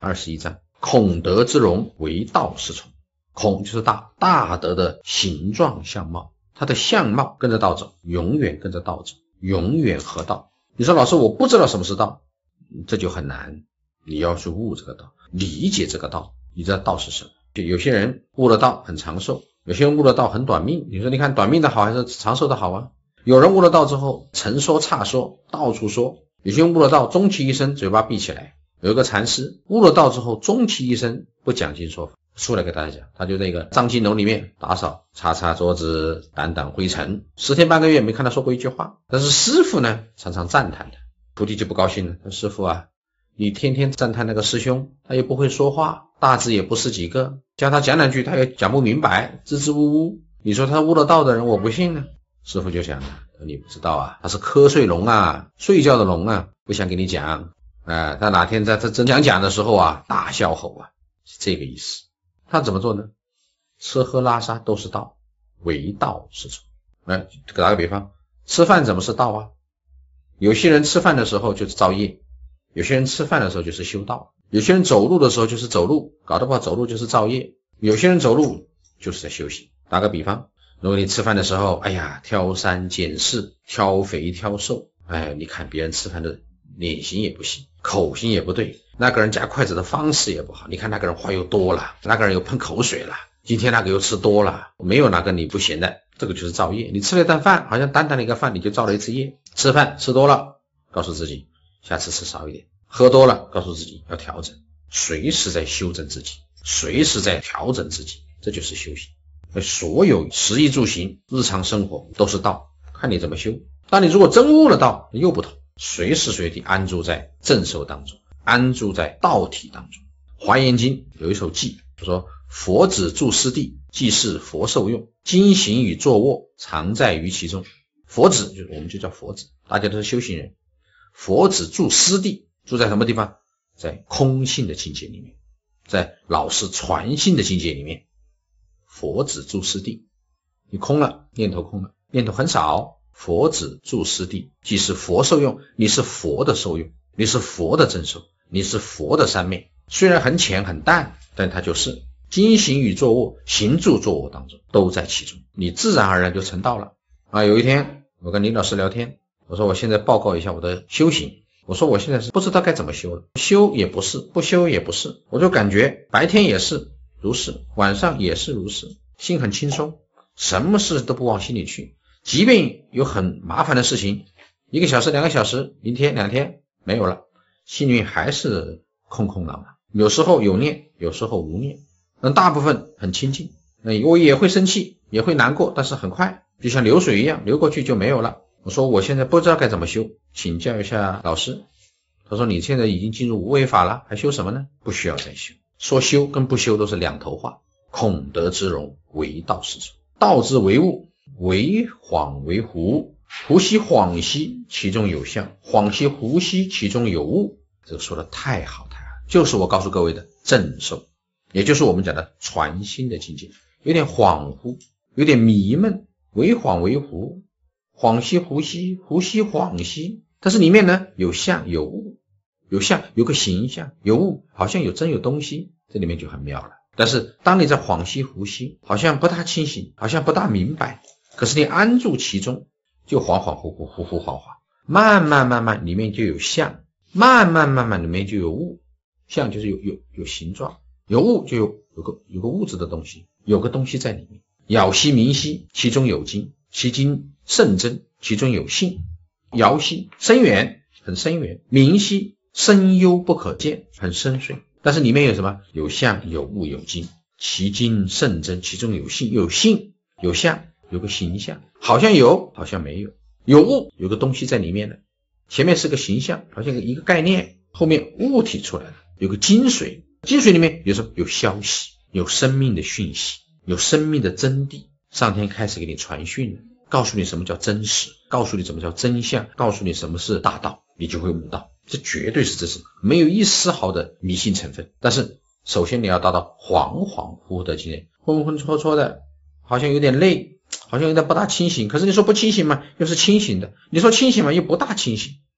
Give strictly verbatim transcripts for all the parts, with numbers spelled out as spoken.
二十一章，孔德之容，为道是从。孔就是大，大德的形状相貌，它的相貌跟着道走，永远跟着道走，永远合道。你说老师我不知道什么是道，这就很难，你要去悟这个道，理解这个道，你知道道是什么。有些人悟了道很长寿，有些人悟了道很短命，你说你看短命的好还是长寿的好啊？有人悟了道之后陈说差说到处说，有些人悟了道终其一生嘴巴闭起来。有一个禅师悟了道之后终其一生不讲经说法，出来给大家讲，他就在一个藏经楼里面打扫擦擦桌子掸掸灰尘，十天半个月没看他说过一句话。但是师父呢常常赞叹他，徒弟就不高兴了，说师父啊，你天天赞叹那个师兄，他也不会说话，大字也不识几个，叫他讲两句他也讲不明白，支支吾吾，你说他悟了道的人我不信呢。师父就想了，你不知道啊，他是瞌睡龙啊，睡觉的龙啊，不想跟你讲啊，他哪天在他真讲讲的时候啊大笑吼啊，是这个意思。他怎么做呢？吃喝拉撒都是道，为道是从。哎，打个比方，吃饭怎么是道啊？有些人吃饭的时候就是造业，有些人吃饭的时候就是修道，有些人走路的时候就是走路，搞得不好走路就是造业，有些人走路就是在修行。打个比方，如果你吃饭的时候，哎呀，挑三拣四，挑肥挑瘦，哎，你看别人吃饭的脸型也不行，口型也不对，那个人夹筷子的方式也不好，你看那个人话又多了，那个人又喷口水了，今天那个又吃多了，没有哪个你不嫌的，这个就是造业。你吃了一顿饭，好像单单的一个饭你就造了一次业。吃饭吃多了，告诉自己下次吃少一点，喝多了告诉自己要调整，随时在修正自己，随时在调整自己，这就是修行。所有食衣住行日常生活都是道，看你怎么修。但你如果真悟了道又不同，随时随地安住在正受当中，安住在道体当中。华严经有一首偈说，佛子住师地，即是佛受用，经行与坐卧常在于其中。佛子就是我们就叫佛子，大家都是修行人。佛子住师地，住在什么地方？在空性的境界里面，在老师传心的境界里面。佛子住师地，你空了，念头空了，念头很少，佛子住师地，即是佛受用，你是佛的受用，你是佛的正受，你是佛的三昧。虽然很浅很淡，但它就是经行与坐卧，行住坐卧当中都在其中，你自然而然就成道了啊！有一天我跟林老师聊天，我说我现在报告一下我的修行，我说我现在是不知道该怎么修了，修也不是，不修也不是，我就感觉白天也是如是，晚上也是如是，心很轻松，什么事都不往心里去，即便有很麻烦的事情，一个小时两个小时，明天两天没有了，心里还是空空荡荡，有时候有念，有时候无念，但大部分很清净。我也会生气，也会难过，但是很快就像流水一样流过去就没有了。我说我现在不知道该怎么修，请教一下老师。他说你现在已经进入无为法了，还修什么呢？不需要再修。说修跟不修都是两头话。孔德之容，为道是从。道之为物，为恍为惚，惚兮恍兮，其中有相；恍兮惚兮，其中有物。这个说的太好太好，就是我告诉各位的正受，也就是我们讲的传心的境界。有点恍惚，有点迷闷，为恍为惚，恍兮惚兮，惚兮恍兮，但是里面呢有相有物，有相有个形象，有物好像有真有东西，这里面就很妙了。但是当你在恍兮惚兮，好像不大清醒，好像不大明白，可是你安住其中，就恍恍惚惚，惚惚恍恍，慢慢慢慢里面就有相，慢慢慢慢里面就有物。相就是有有有形状，有物就有有个有个物质的东西，有个东西在里面。杳兮明兮，其中有精，其精甚真，其中有性。杳兮深远，很深远；明兮深幽不可见，很深邃。但是里面有什么？有相有物有精，其精甚真，其中有性。有性有相，有个形象，好像有好像没有。有物有个东西在里面的，前面是个形象，好像一个概念，后面物体出来了，有个精髓。精髓里面有什么？有消息，有生命的讯息，有生命的真谛。上天开始给你传讯了，告诉你什么叫真实，告诉你什么叫真相，告诉你什么是大道，你就会悟道。这绝对是真实，没有一丝毫的迷信成分。但是首先你要达到恍恍惚惚的境界，昏昏戳戳的，好像有点累，好像有点不大清醒。可是你说不清醒嘛，又是清醒的；你说清醒嘛，又不大清醒。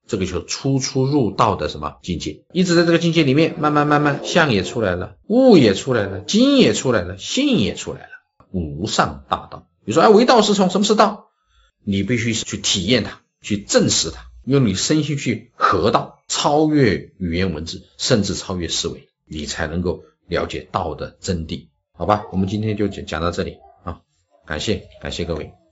这个就是出出入道的什么境界，一直在这个境界里面，慢慢慢慢相也出来了，悟也出来了，经也出来了，性也出来了，无上大道。比如说，哎，为道是从，什么是道？你必须去体验它，去证实它，用你身心去合道，超越语言文字，甚至超越思维，你才能够了解道的真谛。好吧，我们今天就讲到这里啊，感谢感谢各位。